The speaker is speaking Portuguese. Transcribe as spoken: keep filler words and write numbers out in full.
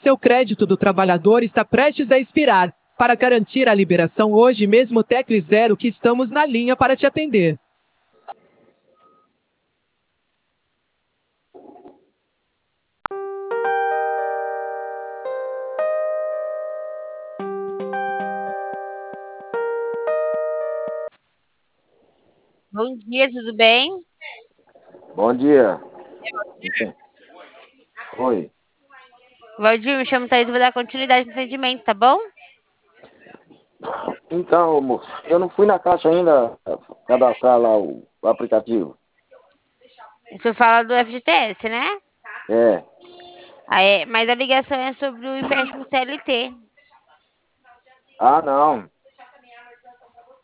Seu crédito do trabalhador está prestes a expirar. Para garantir a liberação hoje mesmo, tecle zero que estamos na linha para te atender. Bom dia, tudo bem? Bom dia. Oi. Valdir, me chamo Thaís, vou dar continuidade no atendimento, tá bom? Então, moço, eu não fui na caixa ainda cadastrar lá o aplicativo. O senhor fala do F G T S, né? É. Ah, é, mas a ligação é sobre o empréstimo C L T. Ah, não.